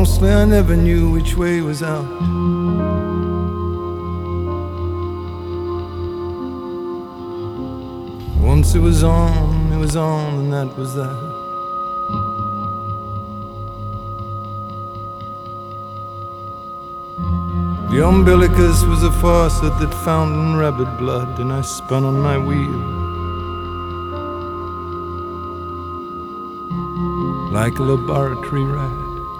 Mostly I never knew which way was out. Once it was on, and that was that. The umbilicus was a faucet that fountained rabid blood, and I spun on my wheel like a laboratory rat.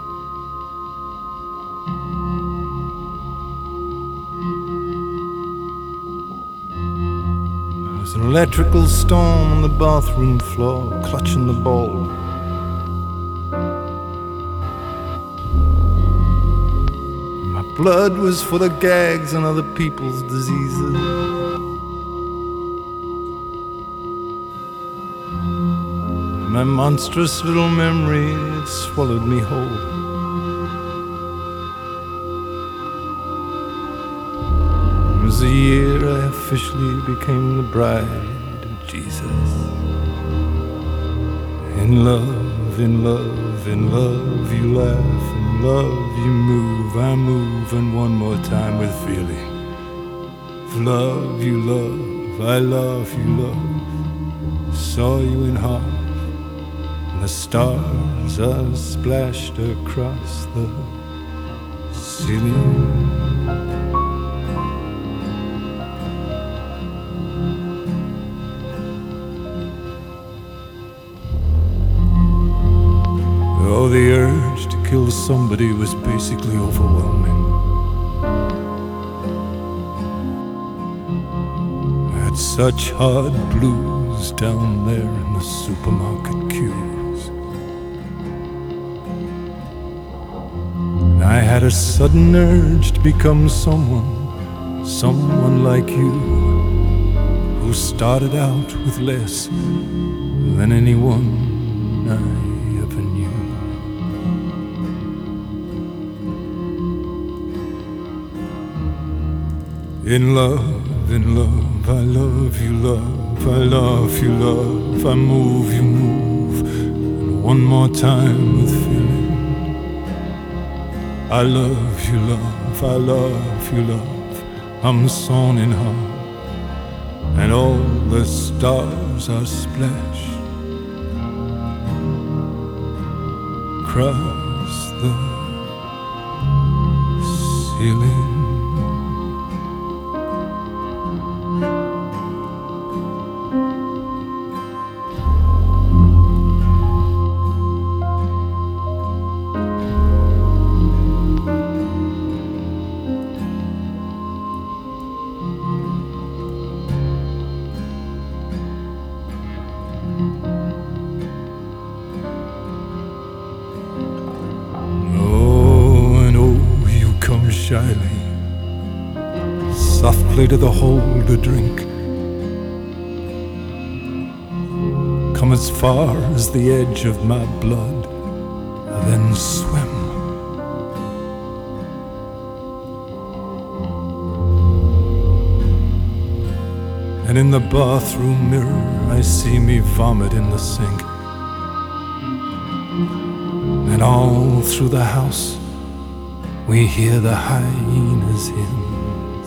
There was an electrical storm on the bathroom floor, clutching the ball. Blood was for the gags and other people's diseases. My monstrous little memory, it swallowed me whole. It was the year I officially became the bride of Jesus. In love, in love, in love, you laugh, in love you move, I move, and one more time with feeling. Love you love, I love you love. Saw you in half, and the stars are splashed across the ceiling. Oh, the urge to kill somebody was basically overwhelming. I had such hard blues down there in the supermarket queues. And I had a sudden urge to become someone like you, who started out with less than anyone I ever knew. In love, I love you, love, I love you, love, I move, you move, and one more time with feeling. I love you, love, I love you, love, I'm sawn in half, and all the stars are splashed across the ceiling. Shyly, softly to the hole to drink. Come as far as the edge of my blood, then swim. And in the bathroom mirror I see me vomit in the sink. And all through the house we hear the hyenas' hymns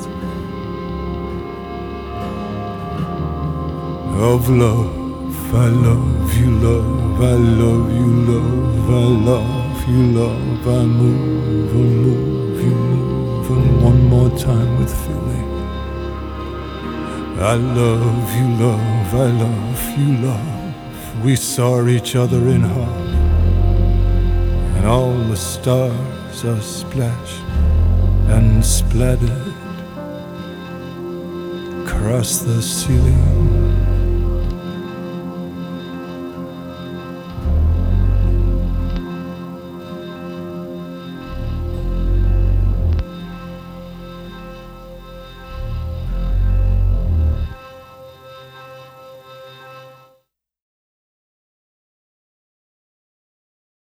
of love. I love you, love, I love you, love, I love you, love. I move, you move, and one more time with feeling. I love you, love, I love you, love. We saw each other in half, and all the stars are splashed and splattered across the ceiling.